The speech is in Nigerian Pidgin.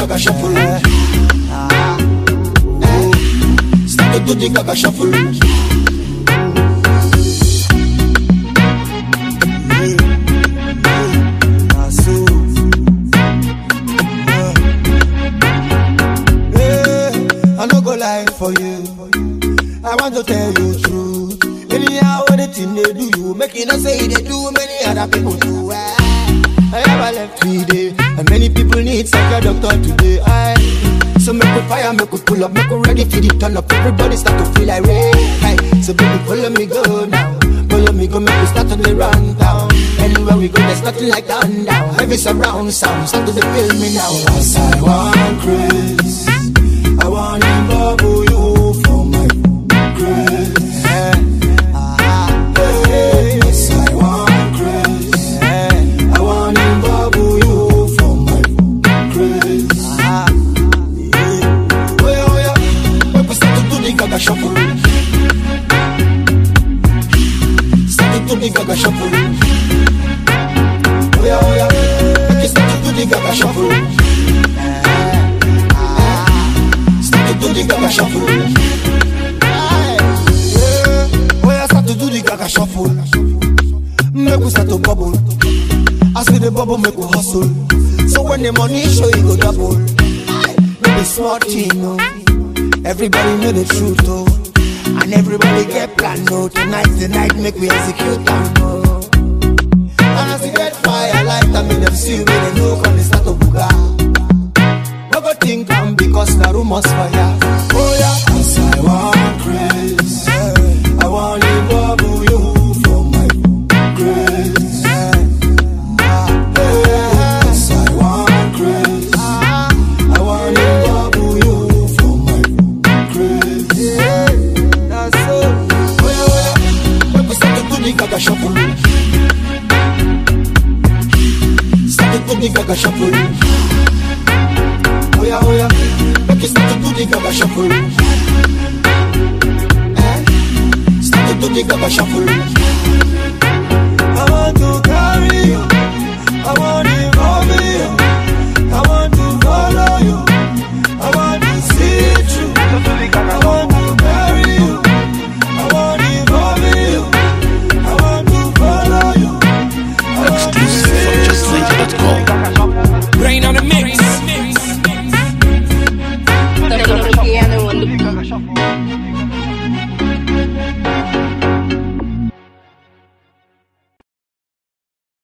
gaga shuffle. Start to do the gaga shuffle. I no go lie for you. I want to tell you truth. Anyhow, what the thing they do, you make it not say they do. Many other people do. I never left today, and many people need such a doctor today. So make we fire, make we pull up, make we ready for the turn up. Everybody start to feel like rain. So baby, follow me go now. Follow me go, make we start to run down. Anywhere we go, there's nothing like down down. Heavy surround sound, start to feel me now. As I want grace, I want to bubble you for my grace. Yes, I want grace. I want to bubble you for my grace. Oh yeah, when we start to do the gaga shuffle, start to do the gaga shuffle. Oh yeah, when we start to do the gaga shuffle. Do the gaga shuffle. Oh, I start to do the gaga shuffle. Make we start to bubble. As we the bubble, make we hustle. So when the money show, you go double. Make it smart thing, no. Everybody know the truth, oh. And everybody get plan, no. Tonight's the night, make we execute them, no. And as we get fire, light them in them see where they know when they start to booga. Think I'm because the rumors fire. Oh yeah, cause I want grace. I want to bubble you for my grace. Cause I want grace. I want to bubble you for my grace. That's so. Oh yeah, when we start to do the gaga shuffle, start to do the gaga shuffle. Oh yeah, make you start to do the gaga shuffle. Start to do the gaga shuffle. I want to carry you.